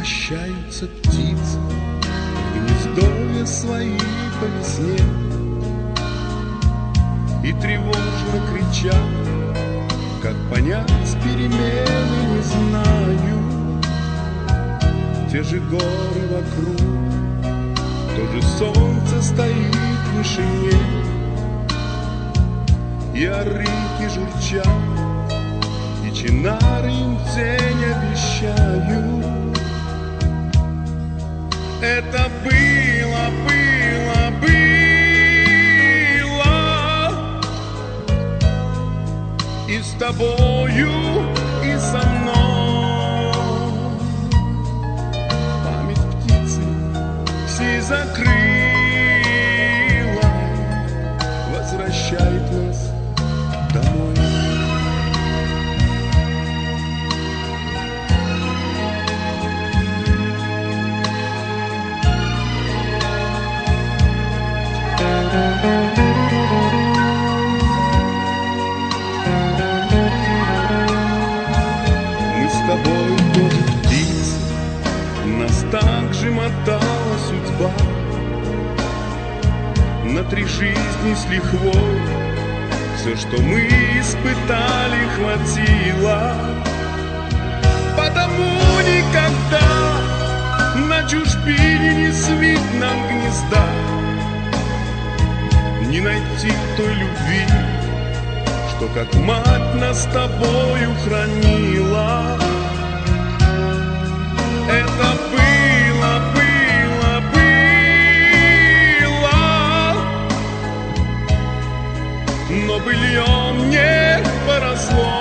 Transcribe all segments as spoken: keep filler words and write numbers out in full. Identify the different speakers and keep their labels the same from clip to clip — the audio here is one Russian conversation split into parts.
Speaker 1: возвращаются птицы в гнездовья свои по весне и тревожно кричат, как понять перемены не знаю. Те же горы вокруг, то же солнце стоит в вышине, и орыки журчат, и чинары им тень обещают. Это было, было, было и с тобою, и со мной. Память птицы все закрыла, возвращает нас домой. Мы с тобой тоже птицы, нас так же мотала судьба. На три жизни с лихвой все, что мы испытали, хватило. Потому никогда на чужбине не свить нам гнезда, не найти той любви, что как мать нас с тобою хранила. Это было, было, было, но быльем не поросло.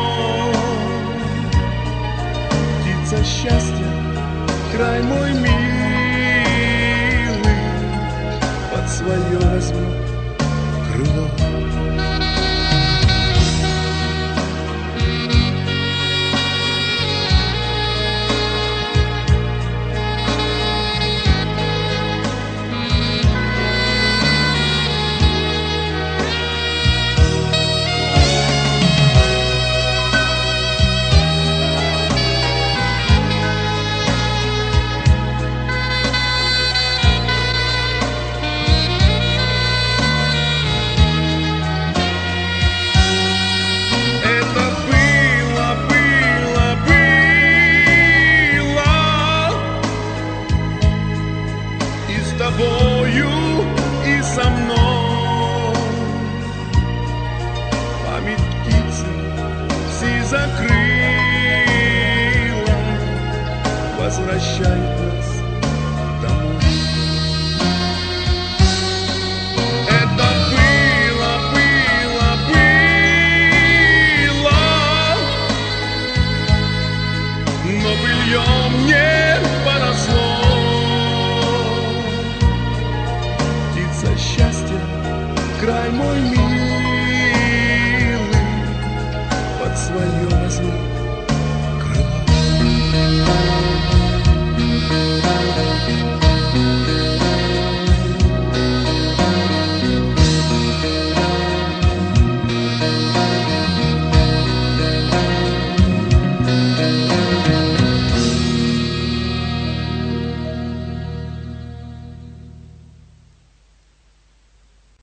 Speaker 1: Птица счастья, край мой милый, под свое возьму крыло. С тобою и со мной. Память птицы все закрыла, возвращает нас домой. Это было, было, было, но быльем не